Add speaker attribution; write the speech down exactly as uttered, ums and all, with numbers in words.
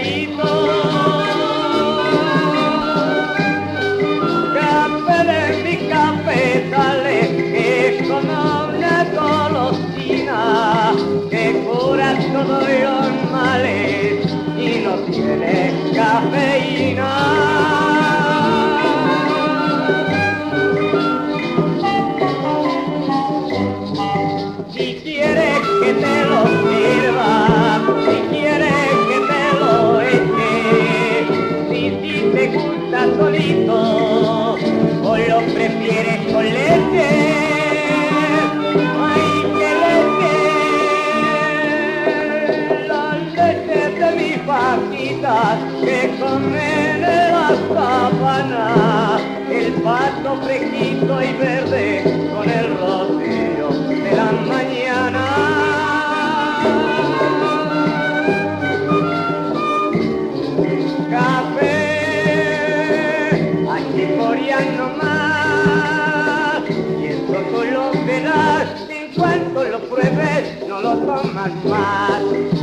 Speaker 1: solito. Café de mi cafetales es como una golosina que cura todos los males y no tiene cafeína. Si quieres que te lo sirva, si quieres que te lo eche, si, si te gusta solito o lo prefieres con leche, ay que leche, la leche de mis vaquitas que comen en la sabana, el pasto fresquito y verde con el rocío de la mañana. Café, aquí por ya no más, y eso tú lo verás, en cuanto lo pruebes no lo tomas más.